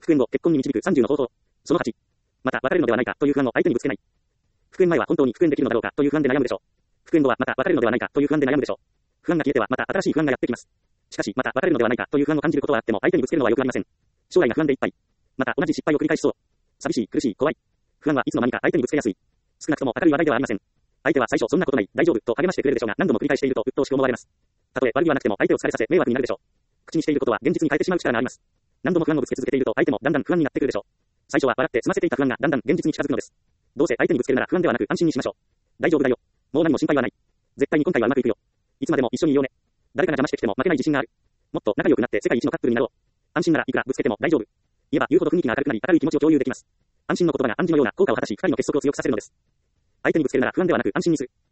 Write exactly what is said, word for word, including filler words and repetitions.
復縁後、結婚に導くさんじゅうの方法。そのはち。また、別れるのではないかという不安を相手にぶつけない。復縁前は本当に復縁できるのだろうかという不安で悩むでしょう。復縁後はまた別れるのではないかという不安で悩むでしょう。不安が消えてはまた新しい不安がやってきます。しかし、また別れるのではないかという不安を感じることはあっても相手にぶつけるのはよくありません。将来が不安でいっぱい。また同じ失敗を繰り返しそう。寂しい、苦しい、怖い。不安はいつの間にか相手にぶつけやすい。少なくとも明るい話題ではありません。相手は最初そんなことない、大丈夫と励ましてくれるでしょうが、何度も繰り返していると鬱陶しく思われます。たとえ悪気はなくても相手を疲れさせ迷惑になるでしょう。口にしていることは現実に変えてしまう力があります。何度も不安をぶつけ続けていると相手もだんだん不安になってくるでしょう。最初は笑って済ませていた不安がだんだん現実に近づくのです。どうせ相手にぶつけるなら不安ではなく安心にしましょう。大丈夫だよ。もう何も心配はない。絶対に今回はうまくいくよ。いつまでも一緒にいようね。誰かが邪魔してきても負けない自信がある。もっと仲良くなって世界一のカップルになろう。安心ならいくらぶつけても大丈夫。言えば言うほど雰囲気が明るくなり明るい気持ちを共有できます。安心の言葉が暗示のような効果を果たし二人の結束を強くさせるのです。相手にぶつけるなら不安ではなく安心にする。